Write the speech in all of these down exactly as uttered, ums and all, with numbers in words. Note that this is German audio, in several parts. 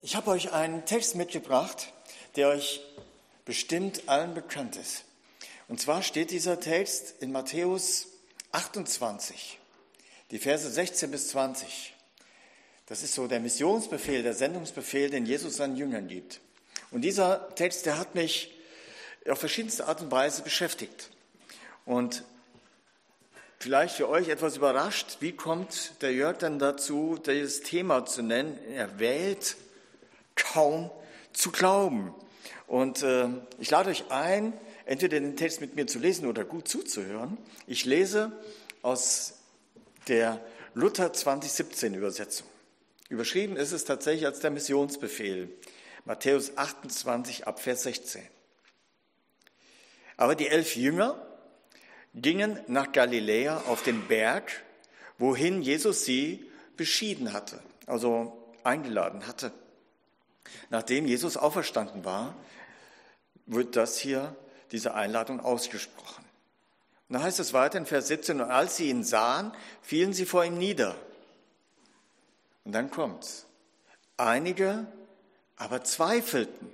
Ich habe euch einen Text mitgebracht, der euch bestimmt allen bekannt ist. Und zwar steht dieser Text in Matthäus achtundzwanzig, die Verse sechzehn bis zwanzig. Das ist so der Missionsbefehl, der Sendungsbefehl, den Jesus seinen Jüngern gibt. Und dieser Text, der hat mich auf verschiedenste Art und Weise beschäftigt. Und vielleicht für euch etwas überrascht, wie kommt der Jörg dann dazu, dieses Thema zu nennen? Er wählt kaum zu glauben. Und äh, ich lade euch ein, entweder den Text mit mir zu lesen oder gut zuzuhören. Ich lese aus der Luther zwanzig siebzehn Übersetzung. Überschrieben ist es tatsächlich als der Missionsbefehl. Matthäus achtundzwanzig ab Vers sechzehn. Aber die elf Jünger gingen nach Galiläa auf den Berg, wohin Jesus sie beschieden hatte, also eingeladen hatte. Nachdem Jesus auferstanden war, wird das hier, diese Einladung ausgesprochen. Und da heißt es weiter in Vers siebzehn, und als sie ihn sahen, fielen sie vor ihm nieder. Und dann kommt's. Einige aber zweifelten.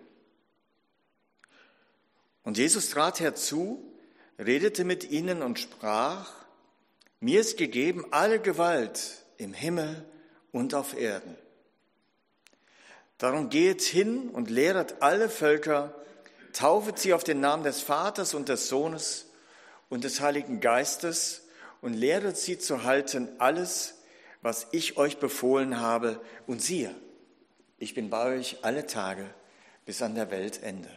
Und Jesus trat herzu, redete mit ihnen und sprach: Mir ist gegeben alle Gewalt im Himmel und auf Erden. Darum geht hin und lehret alle Völker, taufet sie auf den Namen des Vaters und des Sohnes und des Heiligen Geistes und lehret sie zu halten alles, was ich euch befohlen habe. Und siehe, ich bin bei euch alle Tage bis an der Weltende.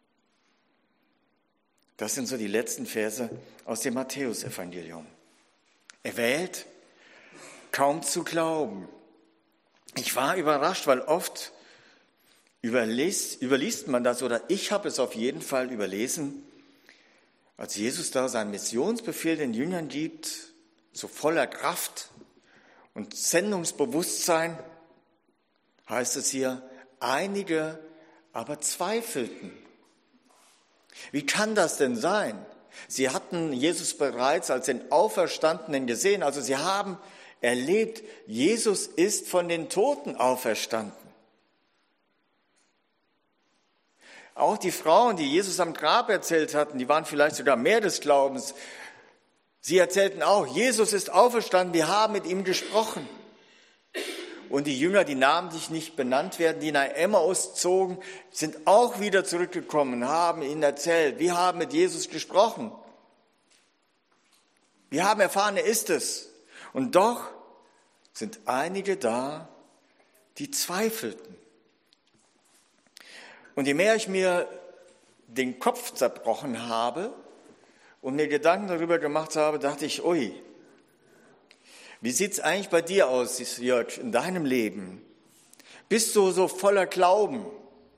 Das sind so die letzten Verse aus dem Matthäusevangelium. Erwählt, kaum zu glauben. Ich war überrascht, weil oft überliest, überliest man das, oder ich habe es auf jeden Fall überlesen, als Jesus da seinen Missionsbefehl den Jüngern gibt, so voller Kraft und Sendungsbewusstsein, heißt es hier, einige aber zweifelten. Wie kann das denn sein? Sie hatten Jesus bereits als den Auferstandenen gesehen, also sie haben erlebt, Jesus ist von den Toten auferstanden. Auch die Frauen, die Jesus am Grab erzählt hatten, die waren vielleicht sogar mehr des Glaubens. Sie erzählten auch, Jesus ist auferstanden, wir haben mit ihm gesprochen. Und die Jünger, die namentlich nicht benannt werden, die nach Emmaus zogen, sind auch wieder zurückgekommen, haben ihnen erzählt, wir haben mit Jesus gesprochen. Wir haben erfahren, er ist es. Und doch sind einige da, die zweifelten. Und je mehr ich mir den Kopf zerbrochen habe und mir Gedanken darüber gemacht habe, dachte ich, ui, wie sieht's eigentlich bei dir aus, Jörg, in deinem Leben? Bist du so voller Glauben?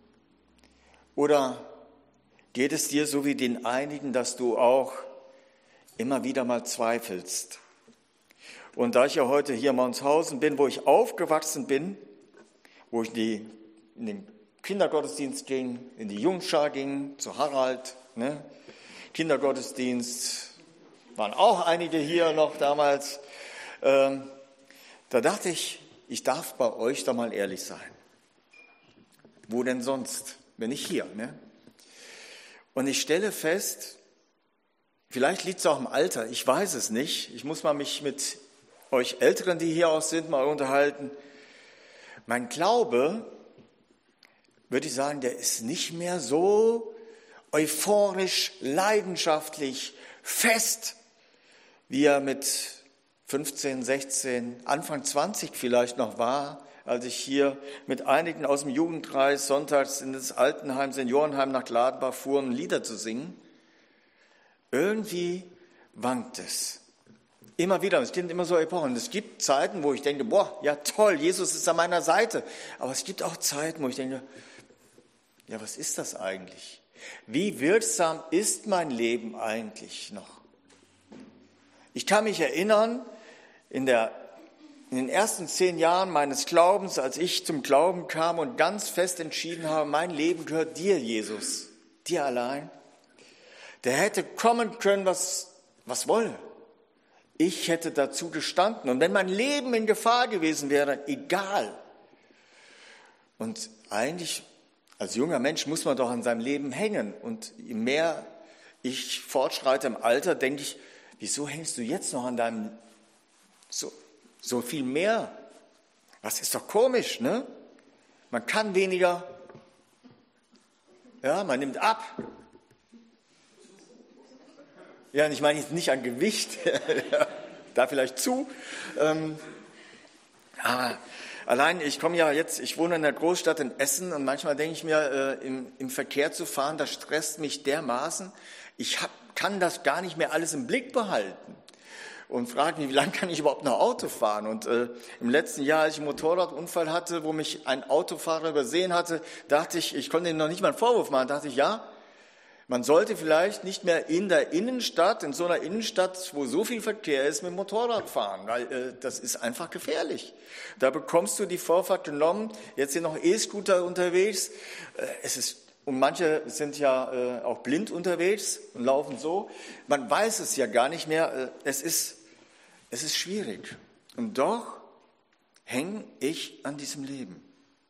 Oder geht es dir so wie den einigen, dass du auch immer wieder mal zweifelst? Und da ich ja heute hier in Mauenshausen bin, wo ich aufgewachsen bin, wo ich die, in den Kindergottesdienst ging, in die Jungschar ging, zu Harald, ne? Kindergottesdienst, waren auch einige hier noch damals. Ähm, da dachte ich, ich darf bei euch da mal ehrlich sein. Wo denn sonst, wenn nicht hier? Ne? Und ich stelle fest, vielleicht liegt es auch im Alter, ich weiß es nicht. Ich muss mal mich mit euch Älteren, die hier auch sind, mal unterhalten. Mein Glaube, würde ich sagen, der ist nicht mehr so euphorisch, leidenschaftlich, fest, wie er mit fünfzehn, sechzehn, Anfang zwanzig vielleicht noch war, als ich hier mit einigen aus dem Jugendkreis sonntags in das Altenheim, Seniorenheim nach Gladenbach fuhr, um Lieder zu singen. Irgendwie wankt es. Immer wieder, es gibt immer so Epochen. Es gibt Zeiten, wo ich denke, boah, ja toll, Jesus ist an meiner Seite. Aber es gibt auch Zeiten, wo ich denke, ja, was ist das eigentlich? Wie wirksam ist mein Leben eigentlich noch? Ich kann mich erinnern, in, der, in den ersten zehn Jahren meines Glaubens, als ich zum Glauben kam und ganz fest entschieden habe, mein Leben gehört dir, Jesus, dir allein. Der hätte kommen können, was, was wolle. Ich hätte dazu gestanden. Und wenn mein Leben in Gefahr gewesen wäre, egal. Und eigentlich, als junger Mensch, muss man doch an seinem Leben hängen. Und je mehr ich fortschreite im Alter, denke ich, wieso hängst du jetzt noch an deinem, so, so viel mehr? Das ist doch komisch, ne? Man kann weniger, ja, man nimmt ab. Ja, und ich meine jetzt nicht an Gewicht, da vielleicht zu. Ähm, aber allein, ich komme ja jetzt, ich wohne in der Großstadt in Essen und manchmal denke ich mir, äh, im, im Verkehr zu fahren, das stresst mich dermaßen. Ich hab, kann das gar nicht mehr alles im Blick behalten und frage mich, wie lange kann ich überhaupt noch Auto fahren? Und äh, im letzten Jahr, als ich einen Motorradunfall hatte, wo mich ein Autofahrer übersehen hatte, dachte ich, ich konnte ihm noch nicht mal einen Vorwurf machen, dachte ich, ja, man sollte vielleicht nicht mehr in der Innenstadt, in so einer Innenstadt, wo so viel Verkehr ist, mit dem Motorrad fahren, weil äh, das ist einfach gefährlich. Da bekommst du die Vorfahrt genommen, jetzt sind noch E-Scooter unterwegs, äh, es ist, und manche sind ja äh, auch blind unterwegs und laufen so. Man weiß es ja gar nicht mehr, äh, es ist, es ist schwierig. Und doch hänge ich an diesem Leben.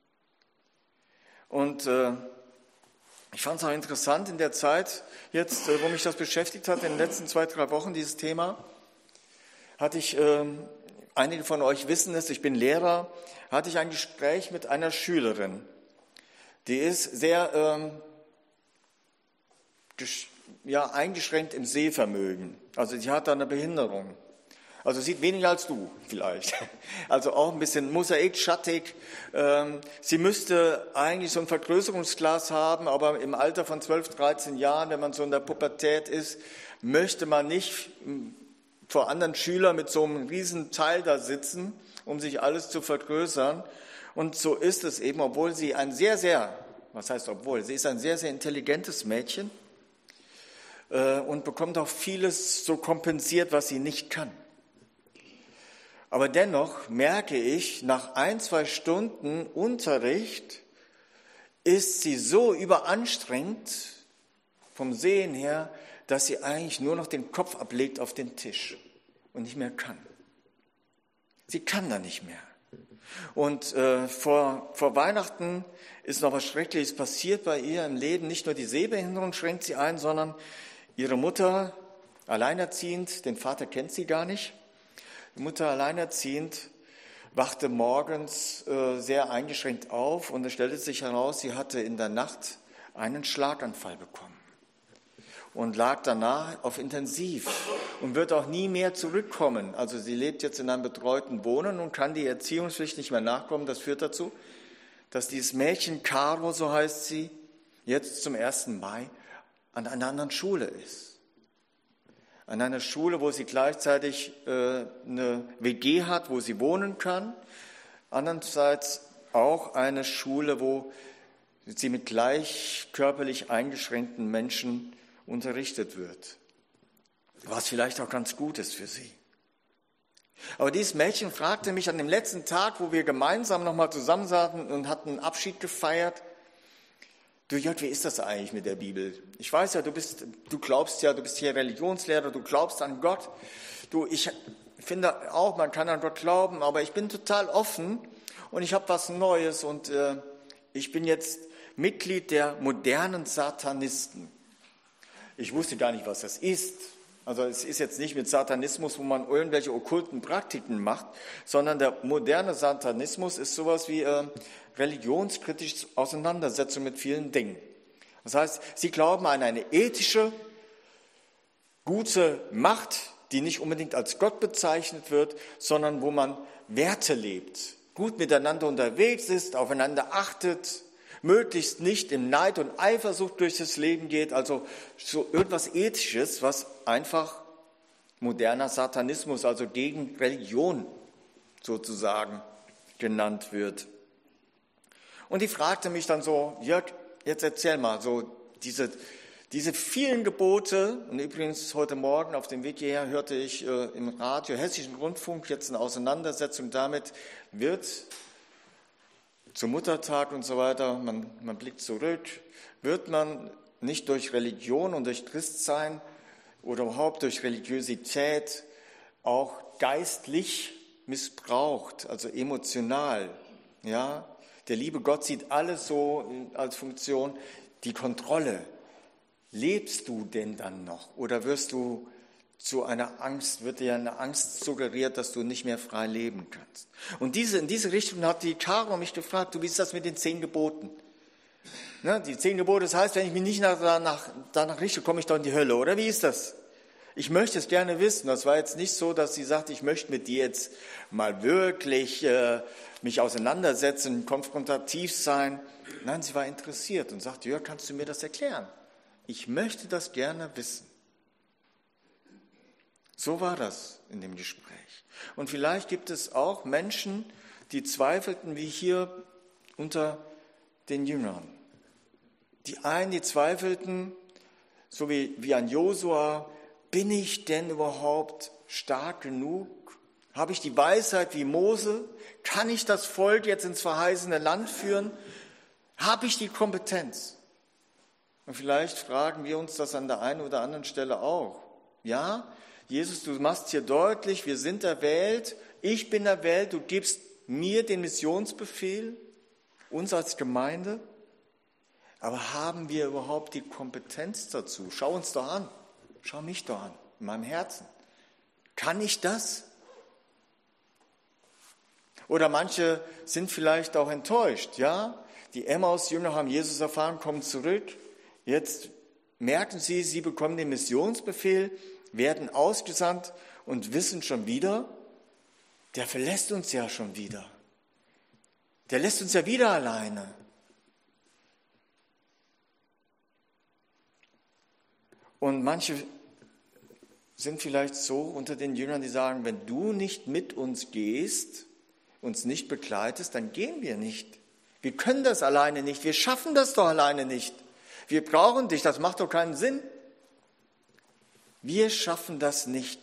Und äh, ich fand es auch interessant in der Zeit, jetzt, wo mich das beschäftigt hat, in den letzten zwei, drei Wochen, dieses Thema, hatte ich, äh, einige von euch wissen es, ich bin Lehrer, hatte ich ein Gespräch mit einer Schülerin. Die ist sehr ähm, ja, eingeschränkt im Sehvermögen. Also sie hat da eine Behinderung. Also sieht weniger als du vielleicht. Also auch ein bisschen Mosaik, schattig. Sie müsste eigentlich so ein Vergrößerungsglas haben, aber im Alter von zwölf, dreizehn Jahren, wenn man so in der Pubertät ist, möchte man nicht vor anderen Schülern mit so einem riesen Teil da sitzen, um sich alles zu vergrößern. Und so ist es eben, obwohl sie ein sehr, sehr, was heißt obwohl, sie ist ein sehr, sehr intelligentes Mädchen und bekommt auch vieles so kompensiert, was sie nicht kann. Aber dennoch merke ich, nach ein, zwei Stunden Unterricht ist sie so überanstrengt vom Sehen her, dass sie eigentlich nur noch den Kopf ablegt auf den Tisch und nicht mehr kann. Sie kann da nicht mehr. Und äh, vor, vor Weihnachten ist noch was Schreckliches passiert bei ihr im Leben. Nicht nur die Sehbehinderung schränkt sie ein, sondern ihre Mutter, alleinerziehend, den Vater kennt sie gar nicht. Die Mutter alleinerziehend wachte morgens äh, sehr eingeschränkt auf und es stellte sich heraus, sie hatte in der Nacht einen Schlaganfall bekommen und lag danach auf Intensiv und wird auch nie mehr zurückkommen. Also sie lebt jetzt in einem betreuten Wohnen und kann die Erziehungspflicht nicht mehr nachkommen. Das führt dazu, dass dieses Mädchen Caro, so heißt sie, jetzt zum ersten Mai an einer anderen Schule ist. An einer Schule, wo sie gleichzeitig äh, eine W G hat, wo sie wohnen kann. Andererseits auch eine Schule, wo sie mit gleich körperlich eingeschränkten Menschen unterrichtet wird. Was vielleicht auch ganz gut ist für sie. Aber dieses Mädchen fragte mich an dem letzten Tag, wo wir gemeinsam nochmal zusammensaßen und hatten einen Abschied gefeiert, du Jörg, wie ist das eigentlich mit der Bibel? Ich weiß ja, du bist, du glaubst ja, du bist hier Religionslehrer, du glaubst an Gott. Du, ich finde auch, man kann an Gott glauben, aber ich bin total offen und ich habe was Neues und äh, ich bin jetzt Mitglied der modernen Satanisten. Ich wusste gar nicht, was das ist. Also es ist jetzt nicht mit Satanismus, wo man irgendwelche okkulten Praktiken macht, sondern der moderne Satanismus ist sowas wie äh, religionskritische Auseinandersetzung mit vielen Dingen. Das heißt, sie glauben an eine ethische, gute Macht, die nicht unbedingt als Gott bezeichnet wird, sondern wo man Werte lebt, gut miteinander unterwegs ist, aufeinander achtet, möglichst nicht im Neid und Eifersucht durch das Leben geht, also so irgendwas Ethisches, was einfach moderner Satanismus, also gegen Religion sozusagen genannt wird. Und die fragte mich dann so, Jörg, jetzt erzähl mal, so diese, diese vielen Gebote, und übrigens heute Morgen auf dem Weg hierher hörte ich äh, im Radio, Hessischen Rundfunk, jetzt eine Auseinandersetzung damit, wird zum Muttertag und so weiter, man, man blickt zurück, wird man nicht durch Religion und durch Christsein oder überhaupt durch Religiosität auch geistlich missbraucht, also emotional, ja, Der liebe Gott sieht alles so als Funktion, die Kontrolle. Lebst du denn dann noch? Oder wirst du zu einer Angst, wird dir eine Angst suggeriert, dass du nicht mehr frei leben kannst? Und diese, in diese Richtung hat die Caro mich gefragt, du, wie ist das mit den zehn Geboten? Ne, die zehn Gebote, das heißt, wenn ich mich nicht nach, danach, danach richte, komme ich doch in die Hölle, oder wie ist das? Ich möchte es gerne wissen. Das war jetzt nicht so, dass sie sagte, ich möchte mit dir jetzt mal wirklich äh, mich auseinandersetzen, konfrontativ sein. Nein, sie war interessiert und sagte, ja, kannst du mir das erklären? Ich möchte das gerne wissen. So war das in dem Gespräch. Und vielleicht gibt es auch Menschen, die zweifelten, wie hier unter den Jüngern. Die einen, die zweifelten, so wie, wie an Josua, bin ich denn überhaupt stark genug? Habe ich die Weisheit wie Mose? Kann ich das Volk jetzt ins verheißene Land führen? Habe ich die Kompetenz? Und vielleicht fragen wir uns das an der einen oder anderen Stelle auch. Ja, Jesus, du machst hier deutlich, wir sind erwählt, ich bin erwählt, du gibst mir den Missionsbefehl, uns als Gemeinde. Aber haben wir überhaupt die Kompetenz dazu? Schau uns doch an. Schau mich doch an, in meinem Herzen. Kann ich das? Oder manche sind vielleicht auch enttäuscht, ja? Die Emmaus-Jünger haben Jesus erfahren, kommen zurück. Jetzt merken sie, sie bekommen den Missionsbefehl, werden ausgesandt und wissen schon wieder, der verlässt uns ja schon wieder. Der lässt uns ja wieder alleine. Und manche sind vielleicht so unter den Jüngern, die sagen, wenn du nicht mit uns gehst, uns nicht begleitest, dann gehen wir nicht. Wir können das alleine nicht, wir schaffen das doch alleine nicht. Wir brauchen dich, das macht doch keinen Sinn. Wir schaffen das nicht.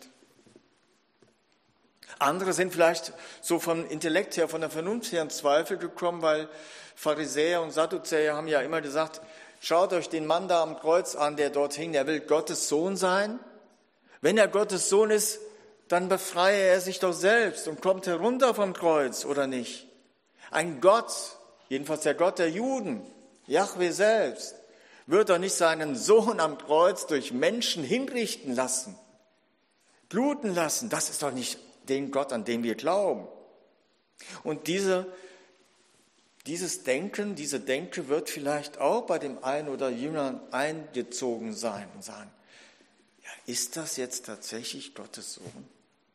Andere sind vielleicht so vom Intellekt her, von der Vernunft her in Zweifel gekommen, weil Pharisäer und Sadduzäer haben ja immer gesagt, schaut euch den Mann da am Kreuz an, der dort hing, der will Gottes Sohn sein. Wenn er Gottes Sohn ist, dann befreie er sich doch selbst und kommt herunter vom Kreuz, oder nicht? Ein Gott, jedenfalls der Gott der Juden, Jahwe selbst, wird doch nicht seinen Sohn am Kreuz durch Menschen hinrichten lassen, bluten lassen. Das ist doch nicht den Gott, an den wir glauben. Und diese Dieses Denken, diese Denke wird vielleicht auch bei dem einen oder Jüngern eingezogen sein und sagen, ja, ist das jetzt tatsächlich Gottes Sohn?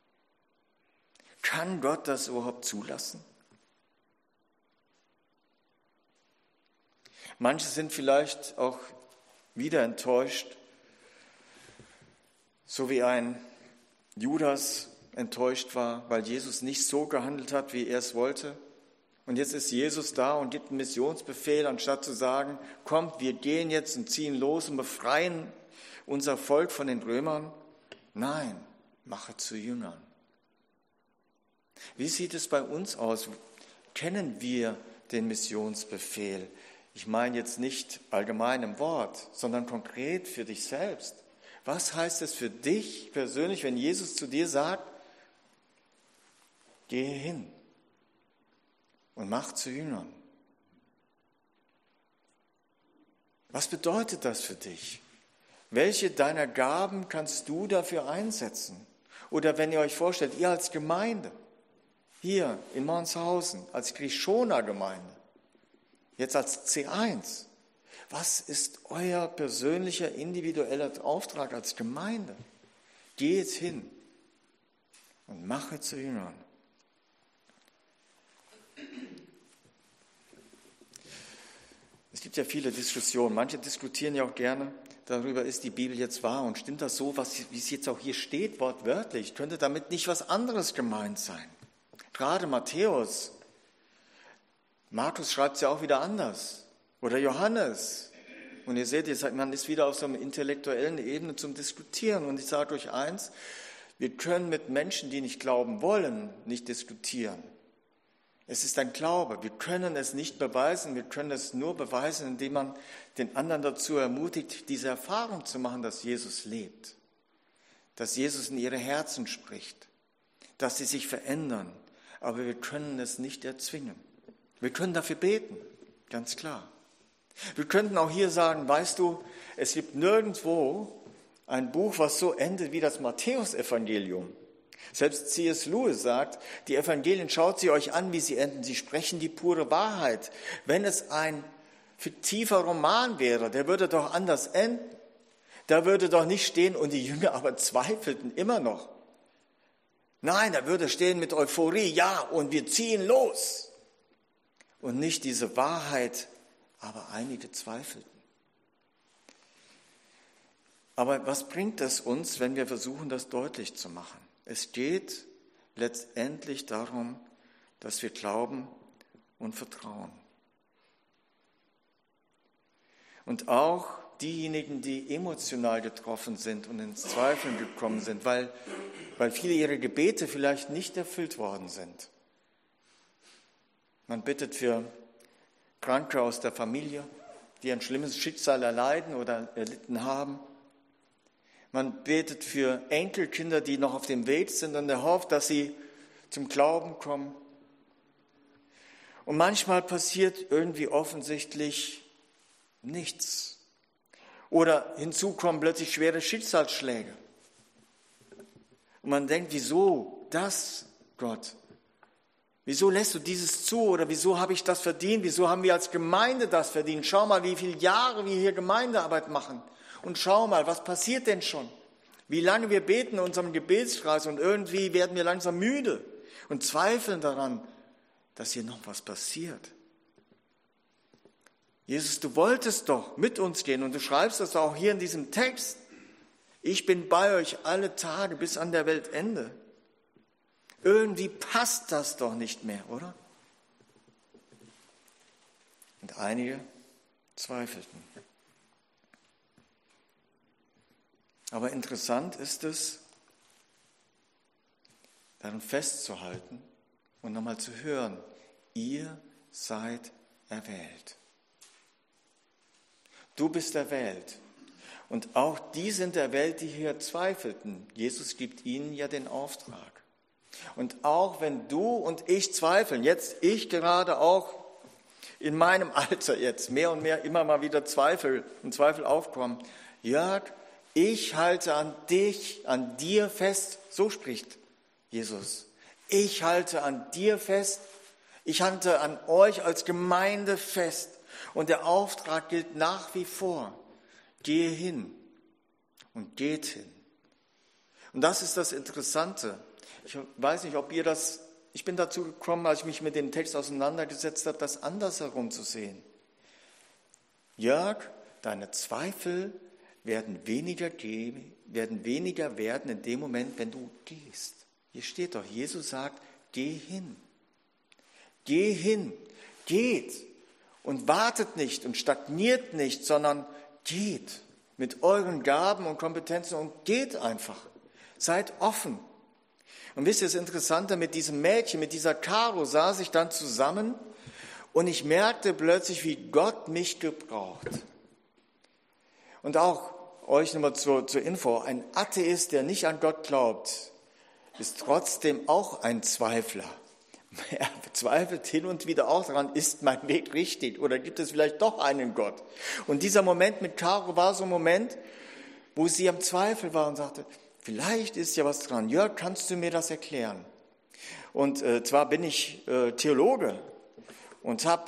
Kann Gott das überhaupt zulassen? Manche sind vielleicht auch wieder enttäuscht, so wie ein Judas enttäuscht war, weil Jesus nicht so gehandelt hat, wie er es wollte. Und jetzt ist Jesus da und gibt einen Missionsbefehl, anstatt zu sagen, kommt, wir gehen jetzt und ziehen los und befreien unser Volk von den Römern. Nein, mache zu Jüngern. Wie sieht es bei uns aus? Kennen wir den Missionsbefehl? Ich meine jetzt nicht allgemein im Wort, sondern konkret für dich selbst. Was heißt es für dich persönlich, wenn Jesus zu dir sagt, gehe hin und mach zu Jüngern? Was bedeutet das für dich? Welche deiner Gaben kannst du dafür einsetzen? Oder wenn ihr euch vorstellt, ihr als Gemeinde, hier in Monshausen, als Griechoner-Gemeinde, jetzt als C eins, was ist euer persönlicher, individueller Auftrag als Gemeinde? Geh jetzt hin und mache zu Jüngern. Es gibt ja viele Diskussionen. Manche diskutieren ja auch gerne darüber, ist die Bibel jetzt wahr und stimmt das so, was, wie es jetzt auch hier steht, wortwörtlich? Könnte damit nicht was anderes gemeint sein? Gerade Matthäus, Markus schreibt es ja auch wieder anders. Oder Johannes. Und ihr seht, man ist wieder auf so einer intellektuellen Ebene zum Diskutieren. Und ich sage euch eins, wir können mit Menschen, die nicht glauben wollen, nicht diskutieren. Es ist ein Glaube. Wir können es nicht beweisen. Wir können es nur beweisen, indem man den anderen dazu ermutigt, diese Erfahrung zu machen, dass Jesus lebt. Dass Jesus in ihre Herzen spricht. Dass sie sich verändern. Aber wir können es nicht erzwingen. Wir können dafür beten, ganz klar. Wir könnten auch hier sagen, weißt du, es gibt nirgendwo ein Buch, was so endet wie das Matthäusevangelium. Selbst C S Lewis sagt, die Evangelien, schaut sie euch an, wie sie enden. Sie sprechen die pure Wahrheit. Wenn es ein fiktiver Roman wäre, der würde doch anders enden. Da würde doch nicht stehen, und die Jünger aber zweifelten immer noch. Nein, da würde stehen mit Euphorie, ja, und wir ziehen los. Und nicht diese Wahrheit, aber einige zweifelten. Aber was bringt es uns, wenn wir versuchen, das deutlich zu machen? Es geht letztendlich darum, dass wir glauben und vertrauen. Und auch diejenigen, die emotional getroffen sind und ins Zweifeln gekommen sind, weil, weil viele ihrer Gebete vielleicht nicht erfüllt worden sind. Man bittet für Kranke aus der Familie, die ein schlimmes Schicksal erleiden oder erlitten haben. Man betet für Enkelkinder, die noch auf dem Weg sind und erhofft, dass sie zum Glauben kommen. Und manchmal passiert irgendwie offensichtlich nichts. Oder hinzu kommen plötzlich schwere Schicksalsschläge. Und man denkt, wieso das, Gott? Wieso lässt du dieses zu? Oder wieso habe ich das verdient? Wieso haben wir als Gemeinde das verdient? Schau mal, wie viele Jahre wir hier Gemeindearbeit machen. Und schau mal, was passiert denn schon? Wie lange wir beten in unserem Gebetskreis und irgendwie werden wir langsam müde und zweifeln daran, dass hier noch was passiert. Jesus, du wolltest doch mit uns gehen und du schreibst das auch hier in diesem Text. Ich bin bei euch alle Tage bis an der Weltende. Irgendwie passt das doch nicht mehr, oder? Und einige zweifelten. Aber interessant ist es, daran festzuhalten und nochmal zu hören, ihr seid erwählt. Du bist erwählt. Und auch die sind erwählt, die hier zweifelten. Jesus gibt ihnen ja den Auftrag. Und auch wenn du und ich zweifeln, jetzt ich gerade auch in meinem Alter jetzt mehr und mehr immer mal wieder Zweifel und Zweifel aufkommen, Jörg, ich halte an dich, an dir fest, so spricht Jesus. Ich halte an dir fest, ich halte an euch als Gemeinde fest. Und der Auftrag gilt nach wie vor. Gehe hin und geht hin. Und das ist das Interessante. Ich weiß nicht, ob ihr das, ich bin dazu gekommen, als ich mich mit dem Text auseinandergesetzt habe, das andersherum zu sehen. Jörg, deine Zweifel werden weniger geben, werden weniger werden in dem Moment, wenn du gehst. Hier steht doch, Jesus sagt, geh hin. Geh hin, geht und wartet nicht und stagniert nicht, sondern geht mit euren Gaben und Kompetenzen und geht einfach. Seid offen. Und wisst ihr, das Interessante, mit diesem Mädchen, mit dieser Caro saß ich dann zusammen und ich merkte plötzlich, wie Gott mich gebraucht. Und auch euch nochmal zur, zur Info, ein Atheist, der nicht an Gott glaubt, ist trotzdem auch ein Zweifler. Er zweifelt hin und wieder auch daran, ist mein Weg richtig oder gibt es vielleicht doch einen Gott? Und dieser Moment mit Caro war so ein Moment, wo sie am Zweifel war und sagte, vielleicht ist ja was dran. Jörg, kannst du mir das erklären? Und äh, zwar bin ich äh, Theologe und habe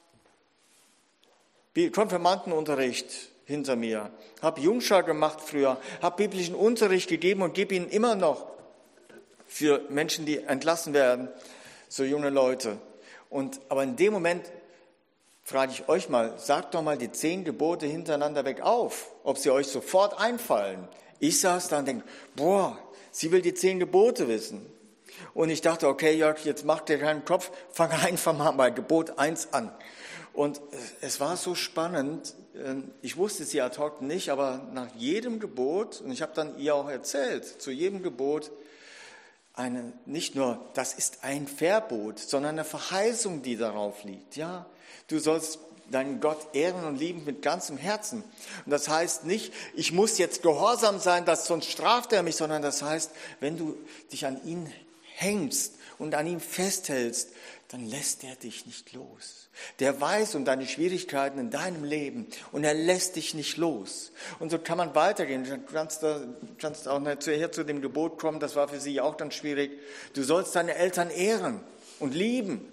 Konfirmandenunterricht hinter mir, habe Jungschar gemacht früher, habe biblischen Unterricht gegeben und gebe ihn immer noch für Menschen, die entlassen werden, so junge Leute. Und, aber in dem Moment frage ich euch mal, sagt doch mal die zehn Gebote hintereinander weg auf, ob sie euch sofort einfallen. Ich saß da und denke, boah, sie will die zehn Gebote wissen. Und ich dachte, okay, Jörg, jetzt mach dir keinen Kopf, fang einfach mal bei Gebot eins an. Und es war so spannend, ich wusste sie ad hoc nicht, aber nach jedem Gebot, und ich habe dann ihr auch erzählt, zu jedem Gebot, eine, nicht nur, das ist ein Verbot, sondern eine Verheißung, die darauf liegt. Ja, du sollst deinen Gott ehren und lieben mit ganzem Herzen. Und das heißt nicht, ich muss jetzt gehorsam sein, das, sonst straft er mich, sondern das heißt, wenn du dich an ihn hängst und an ihm festhältst, dann lässt er dich nicht los. Der weiß um deine Schwierigkeiten in deinem Leben und er lässt dich nicht los. Und so kann man weitergehen. Du kannst, du kannst auch nachher zu dem Gebot kommen, das war für sie auch dann schwierig. Du sollst deine Eltern ehren und lieben.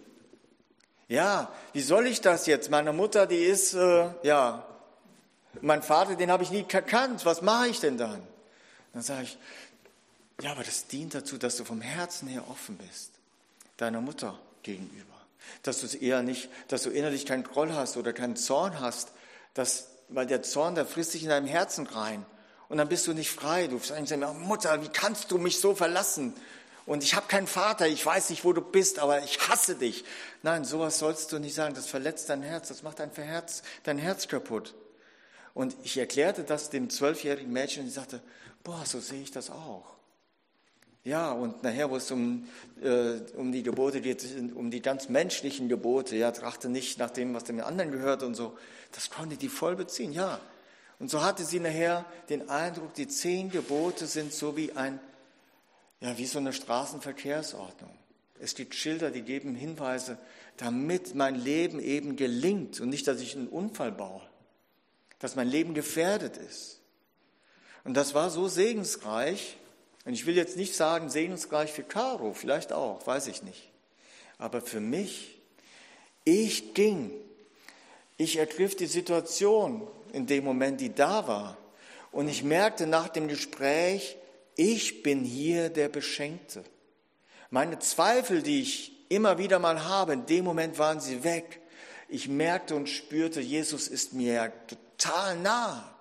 Ja, wie soll ich das jetzt? Meine Mutter, die ist, äh, ja, mein Vater, den habe ich nie gekannt. Was mache ich denn dann? Dann sage ich, ja, aber das dient dazu, dass du vom Herzen her offen bist, deiner Mutter gegenüber. Dass du es eher nicht, dass du innerlich keinen Groll hast oder keinen Zorn hast, dass, weil der Zorn, der frisst sich in deinem Herzen rein. Und dann bist du nicht frei. Du sagst mir, Mutter, wie kannst du mich so verlassen? Und ich habe keinen Vater, ich weiß nicht, wo du bist, aber ich hasse dich. Nein, sowas sollst du nicht sagen. Das verletzt dein Herz, das macht dein Herz, dein Herz kaputt. Und ich erklärte das dem zwölfjährigen Mädchen und sie sagte, boah, so sehe ich das auch. Ja, und nachher, wo es um, äh, um die Gebote geht, um die ganz menschlichen Gebote, ja, trachte nicht nach dem, was dem anderen gehört und so, das konnte die voll beziehen, ja. Und so hatte sie nachher den Eindruck, die zehn Gebote sind so wie ein, ja, wie so eine Straßenverkehrsordnung. Es gibt Schilder, die geben Hinweise, damit mein Leben eben gelingt und nicht, dass ich einen Unfall baue, dass mein Leben gefährdet ist. Und das war so segensreich. Und ich will jetzt nicht sagen, segensreich für Caro, vielleicht auch, weiß ich nicht. Aber für mich, ich ging, ich ergriff die Situation in dem Moment, die da war. Und ich merkte nach dem Gespräch, ich bin hier der Beschenkte. Meine Zweifel, die ich immer wieder mal habe, in dem Moment waren sie weg. Ich merkte und spürte, Jesus ist mir total nah.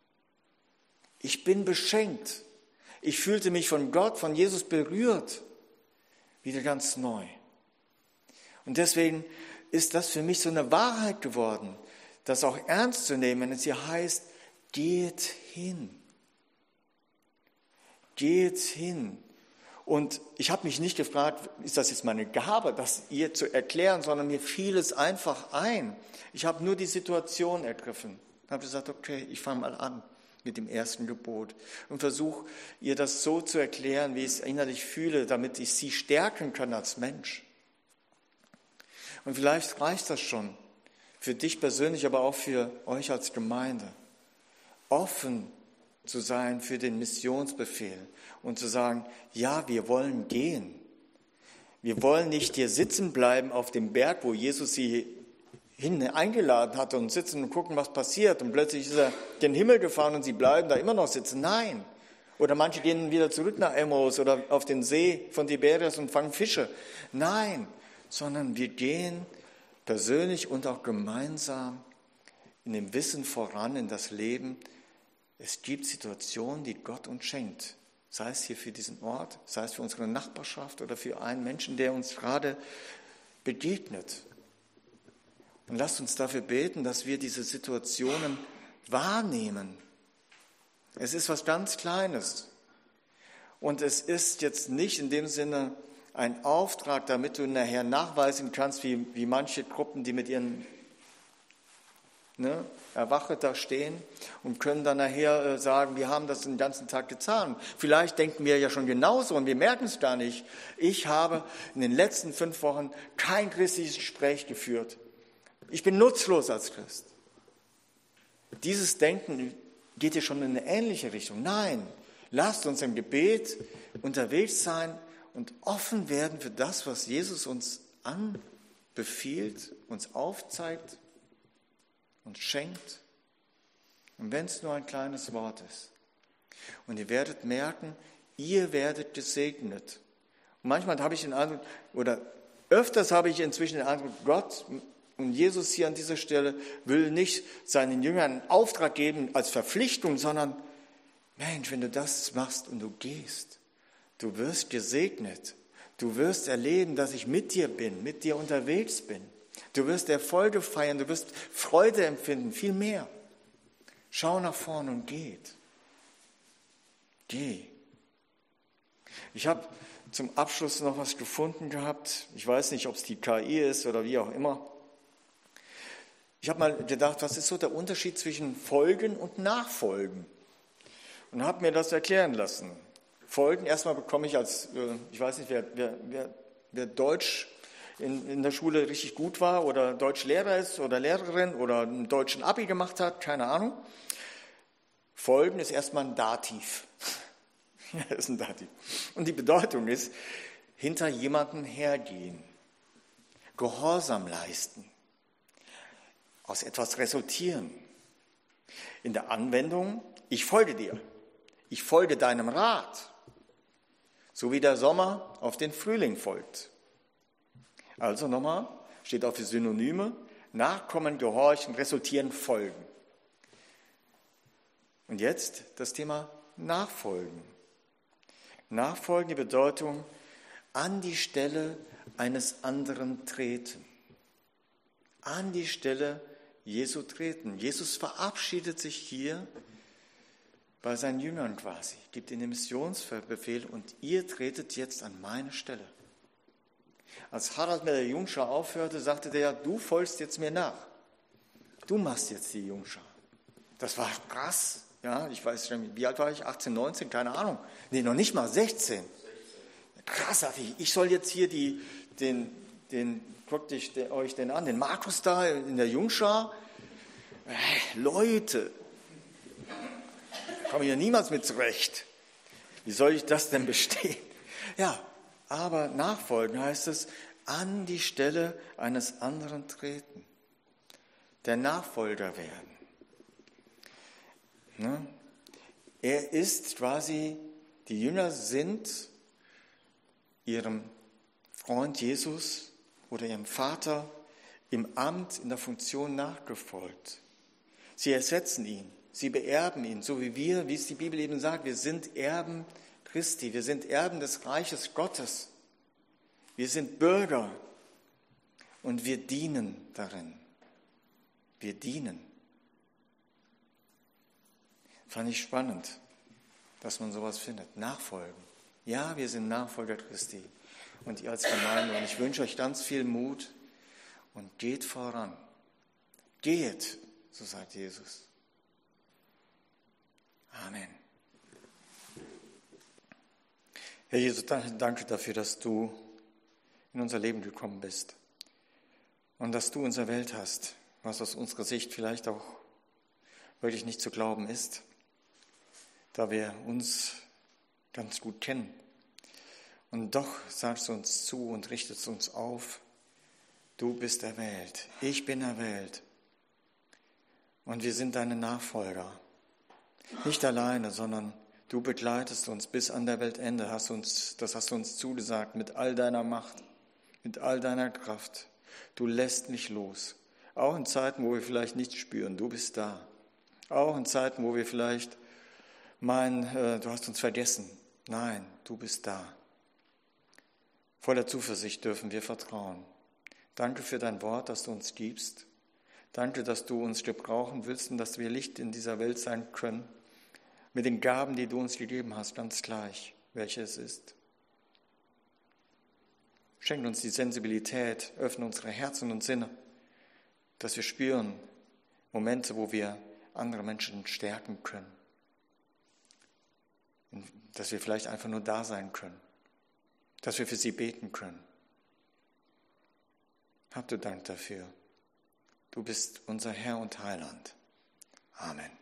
Ich bin beschenkt. Ich fühlte mich von Gott, von Jesus berührt, wieder ganz neu. Und deswegen ist das für mich so eine Wahrheit geworden, das auch ernst zu nehmen, wenn es hier heißt, geht hin. Geht hin. Und ich habe mich nicht gefragt, ist das jetzt meine Gabe, das ihr zu erklären, sondern mir fiel es einfach ein. Ich habe nur die Situation ergriffen. Ich habe gesagt, okay, ich fange mal an mit dem ersten Gebot und versuche ihr das so zu erklären, wie ich es innerlich fühle, damit ich sie stärken kann als Mensch. Und vielleicht reicht das schon für dich persönlich, aber auch für euch als Gemeinde, offen zu sein für den Missionsbefehl und zu sagen, ja, wir wollen gehen. Wir wollen nicht hier sitzen bleiben auf dem Berg, wo Jesus sie hin eingeladen hatte und sitzen und gucken, was passiert. Und plötzlich ist er gen Himmel gefahren und sie bleiben da immer noch sitzen. Nein. Oder manche gehen wieder zurück nach Emmaus oder auf den See von Tiberias und fangen Fische. Nein, sondern wir gehen persönlich und auch gemeinsam in dem Wissen voran in das Leben. Es gibt Situationen, die Gott uns schenkt. Sei es hier für diesen Ort, sei es für unsere Nachbarschaft oder für einen Menschen, der uns gerade begegnet. Und lasst uns dafür beten, dass wir diese Situationen wahrnehmen. Es ist was ganz Kleines. Und es ist jetzt nicht in dem Sinne ein Auftrag, damit du nachher nachweisen kannst, wie, wie manche Gruppen, die mit ihren ne, Erwache da stehen und können dann nachher sagen, wir haben das den ganzen Tag getan. Vielleicht denken wir ja schon genauso und wir merken es gar nicht. Ich habe in den letzten fünf Wochen kein christliches Gespräch geführt. Ich bin nutzlos als Christ. Dieses Denken geht ja schon in eine ähnliche Richtung. Nein, lasst uns im Gebet unterwegs sein und offen werden für das, was Jesus uns anbefiehlt, uns aufzeigt und schenkt. Und wenn es nur ein kleines Wort ist. Und ihr werdet merken, ihr werdet gesegnet. Und manchmal habe ich den Eindruck, oder öfters habe ich inzwischen den Eindruck, Gott und Jesus hier an dieser Stelle will nicht seinen Jüngern einen Auftrag geben als Verpflichtung, sondern, Mensch, wenn du das machst und du gehst, du wirst gesegnet. Du wirst erleben, dass ich mit dir bin, mit dir unterwegs bin. Du wirst Erfolge feiern, du wirst Freude empfinden, viel mehr. Schau nach vorne und geht. Geh. Ich habe zum Abschluss noch was gefunden gehabt. Ich weiß nicht, ob es die K I ist oder wie auch immer. Ich habe mal gedacht, was ist so der Unterschied zwischen Folgen und Nachfolgen? Und habe mir das erklären lassen. Folgen, erstmal bekomme ich als, ich weiß nicht, wer, wer, wer, wer Deutsch in, in der Schule richtig gut war oder Deutschlehrer ist oder Lehrerin oder einen deutschen Abi gemacht hat, keine Ahnung. Folgen ist erstmal ein Dativ. Ja, das ist ein Dativ. Und die Bedeutung ist, hinter jemandem hergehen, Gehorsam leisten, aus etwas resultieren. In der Anwendung, ich folge dir, ich folge deinem Rat, so wie der Sommer auf den Frühling folgt. Also nochmal, steht auf die Synonyme, Nachkommen, Gehorchen, resultieren, folgen. Und jetzt das Thema Nachfolgen. Nachfolgen, die Bedeutung, an die Stelle eines anderen treten. An die Stelle Jesu treten. Jesus verabschiedet sich hier bei seinen Jüngern quasi, gibt ihnen den Missionsbefehl und ihr tretet jetzt an meine Stelle. Als Harald mit der Jungschar aufhörte, sagte der, du folgst jetzt mir nach. Du machst jetzt die Jungschar. Das war krass. Ja, ich weiß nicht, wie alt war ich? achtzehn, neunzehn, keine Ahnung. Nee, noch nicht mal, sechzehn. Krass, ich, ich soll jetzt hier die, den, den, guckt euch den an, den Markus da in der Jungschar. Hey, Leute, da komme ich ja niemals mit zurecht. Wie soll ich das denn bestehen? Ja, aber nachfolgen heißt es, an die Stelle eines anderen treten. Der Nachfolger werden. Ne? Er ist quasi, die Jünger sind ihrem Freund Jesus oder ihrem Vater im Amt, in der Funktion nachgefolgt. Sie ersetzen ihn, sie beerben ihn, so wie wir, wie es die Bibel eben sagt, wir sind Erben Christi, wir sind Erben des Reiches Gottes. Wir sind Bürger und wir dienen darin. Wir dienen. Fand ich spannend, dass man sowas findet. Nachfolgen. Ja, wir sind Nachfolger Christi und ihr als Gemeinde. Und ich wünsche euch ganz viel Mut und geht voran. Geht, so sagt Jesus. Amen. Herr Jesus, danke dafür, dass du in unser Leben gekommen bist und dass du unsere Welt hast, was aus unserer Sicht vielleicht auch wirklich nicht zu glauben ist, da wir uns ganz gut kennen. Und doch sagst du uns zu und richtest uns auf, du bist erwählt, ich bin erwählt und wir sind deine Nachfolger. Nicht alleine, sondern du begleitest uns bis an der Weltende, hast uns, das hast du uns zugesagt, mit all deiner Macht, mit all deiner Kraft. Du lässt nicht los, auch in Zeiten, wo wir vielleicht nichts spüren, du bist da. Auch in Zeiten, wo wir vielleicht meinen, äh, du hast uns vergessen. Nein, du bist da. Voller Zuversicht dürfen wir vertrauen. Danke für dein Wort, das du uns gibst. Danke, dass du uns gebrauchen willst und dass wir Licht in dieser Welt sein können. Mit den Gaben, die du uns gegeben hast, ganz gleich, welche es ist. Schenk uns die Sensibilität, öffne unsere Herzen und Sinne, dass wir spüren Momente, wo wir andere Menschen stärken können. Und dass wir vielleicht einfach nur da sein können, dass wir für sie beten können. Hab du Dank dafür. Du bist unser Herr und Heiland. Amen.